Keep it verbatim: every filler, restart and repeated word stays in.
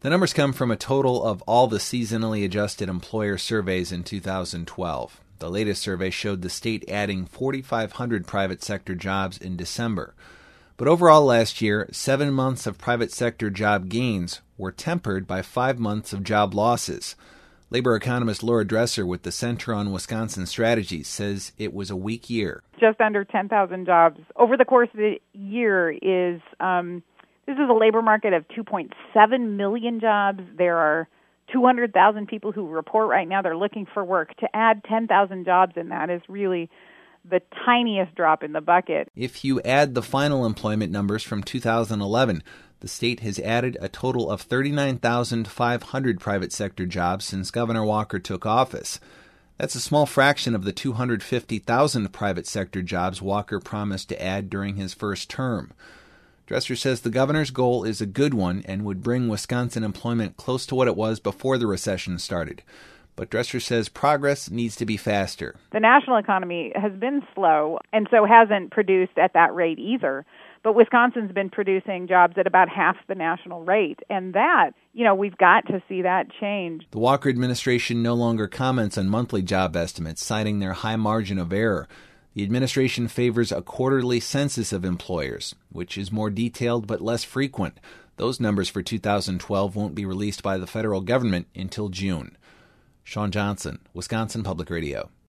The numbers come from a total of all the seasonally adjusted employer surveys in two thousand twelve. The latest survey showed the state adding four thousand five hundred private sector jobs in December. But overall last year, seven months of private sector job gains were tempered by five months of job losses. Labor economist Laura Dresser with the Center on Wisconsin Strategies says it was a weak year. Just under ten thousand jobs over the course of the year is, um, this is a labor market of two point seven million jobs. There are two hundred thousand people who report right now they're looking for work. To add ten thousand jobs in that is really the tiniest drop in the bucket. If you add the final employment numbers from two thousand eleven, the state has added a total of thirty-nine thousand five hundred private sector jobs since Governor Walker took office. That's a small fraction of the two hundred fifty thousand private sector jobs Walker promised to add during his first term. Dresser says the governor's goal is a good one and would bring Wisconsin employment close to what it was before the recession started. But Dresser says progress needs to be faster. The national economy has been slow and so hasn't produced at that rate either. But Wisconsin's been producing jobs at about half the national rate. And that, you know, we've got to see that change. The Walker administration no longer comments on monthly job estimates, citing their high margin of error. The administration favors a quarterly census of employers, which is more detailed but less frequent. Those numbers for two thousand twelve won't be released by the federal government until June. Sean Johnson, Wisconsin Public Radio.